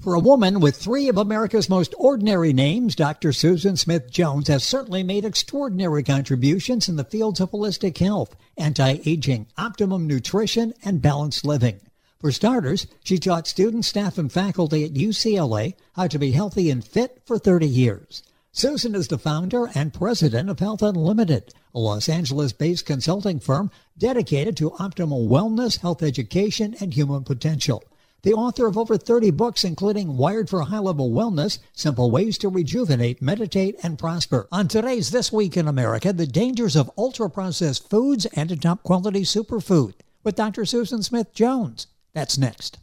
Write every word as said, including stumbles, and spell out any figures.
For a woman with three of America's most ordinary names, Doctor Susan Smith Jones has certainly made extraordinary contributions in the fields of holistic health, anti-aging, optimum nutrition, and balanced living. For starters, she taught students, staff, and faculty at U C L A how to be healthy and fit for thirty years. Susan is the founder and president of Health Unlimited, a Los Angeles-based consulting firm dedicated to optimal wellness, health education, and human potential. The author of over thirty books, including Wired for High-Level Wellness, Simple Ways to Rejuvenate, Meditate, and Prosper. On today's This Week in America, the dangers of ultra-processed foods and a top-quality superfood with Doctor Susan Smith Jones. That's next.